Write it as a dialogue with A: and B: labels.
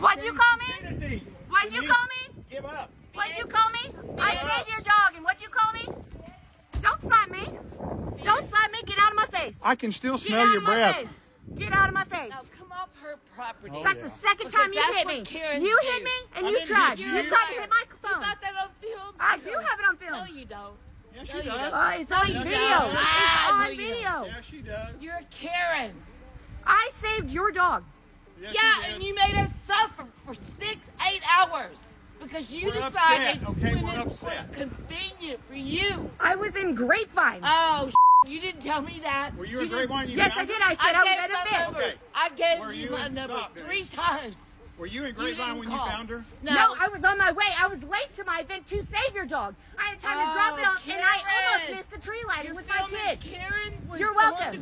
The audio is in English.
A: What'd you call me? What'd you call me?
B: Give up.
A: What'd you call me? I saved your dog, and what'd you call me? Don't slap me. Don't slap me. Get out of my face.
B: I can still
A: Get
B: smell
A: out
B: your
A: of my
B: breath.
A: face. Get out of my face.
C: Now come off her property.
A: That's the second time you hit me. You hit me, and you tried. You tried to hit my phone.
C: You got that on film?
A: I do have it on film.
C: No, you don't.
B: Yeah, she
C: No, you
B: does.
C: don't.
A: It's on
C: you
A: video.
C: don't.
A: It's
C: Ah,
A: on
C: no, you
A: video.
B: Yeah, she does.
C: You're a Karen.
A: I saved your dog.
B: Yes,
C: Yeah,
B: she
C: and
B: did.
C: you made us suffer for 6-8 hours because you
B: We're
C: decided
B: upset, okay?
C: when
B: We're
C: it
B: upset.
C: was convenient for you.
A: I was in Grapevine.
C: Oh, you didn't tell me that.
B: Were you in
C: didn't-
B: Grapevine? You
A: Yes, I
B: found
A: did.
B: her?
A: I said I was
C: gave
A: at
C: my
A: a event.
C: number.
B: Okay.
C: I gave
B: Were
C: you
B: you
C: my
B: in-
C: number
B: stop,
C: 3
B: Denise.
C: times.
B: Were you in
C: You
B: Grapevine
C: didn't
B: when
C: call.
B: you found her?
A: No, I was on my way. I was late to my event to save your dog. I had time to drop it off, and I almost
C: Karen.
A: missed the tree lighting
C: You're
A: with my
C: filming
A: kid.
C: Karen was
A: You're
C: going
A: welcome.
C: to